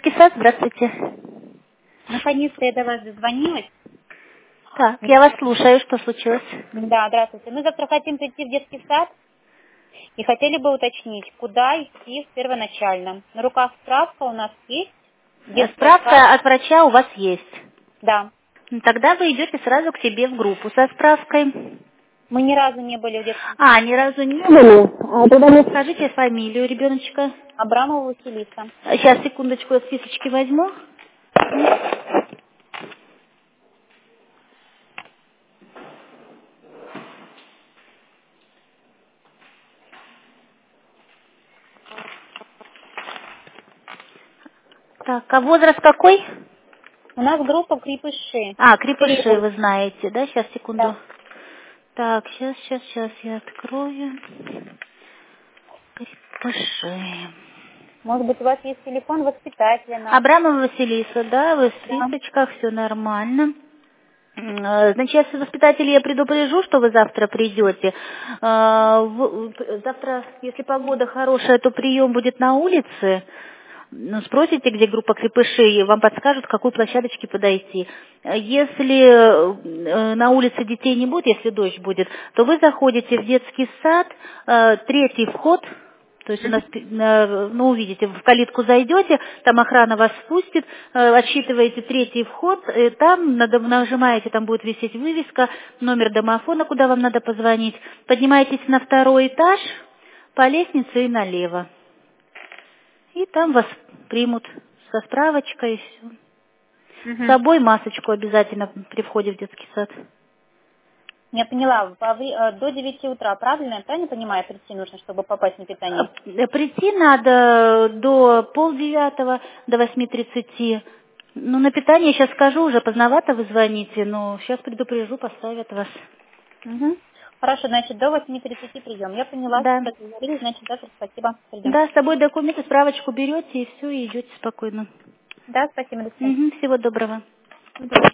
детский сад, здравствуйте. Наконец-то я до вас дозвонилась. Так, я вас слушаю, что случилось? Да, здравствуйте. Мы завтра хотим прийти в детский сад и хотели бы уточнить, куда идти первоначально. На руках справка у нас есть. Справка от врача у вас есть. Да. Тогда вы идете сразу к себе в группу со справкой. Мы ни разу не были в детском саде. Ни разу не были. Тогда мне скажите фамилию ребеночка. Абрамова Василиса. Сейчас, секундочку, я списочки возьму. Так, а возраст какой? У нас группа крепыши. Крепыши, вы знаете, да? Сейчас, секунду. Да. Так, сейчас я открою. Крепыши. Может быть, у вас есть телефон воспитателя? Абрамова Василиса, да, вы в списочках, все нормально. Значит, если воспитателей я предупрежу, что вы завтра придете. Завтра, если погода хорошая, то прием будет на улице. Спросите, где группа крепышей, вам подскажут, к какой площадочке подойти. Если на улице детей не будет, если дождь будет, то вы заходите в детский сад, третий вход. То есть у нас, увидите, в калитку зайдете, там охрана вас впустит, отсчитываете третий вход, там нажимаете, там будет висеть вывеска, номер домофона, куда вам надо позвонить. Поднимаетесь на второй этаж, по лестнице и налево. И там вас примут со справочкой и все. С собой масочку обязательно при входе в детский сад. Я поняла, до 9 утра, правильно? Я правильно понимаю, прийти нужно, чтобы попасть на питание? Прийти надо до 8:30, до 8:30. На питание сейчас скажу, уже поздновато вы звоните, но сейчас предупрежу, поставят вас. Хорошо, значит, до 8:30 прием. Я поняла, Да. что договорились, значит, завтра спасибо. Придем. Да, с собой документы, справочку берете и все, и идете спокойно. Да, спасибо, до свидания. Всего доброго.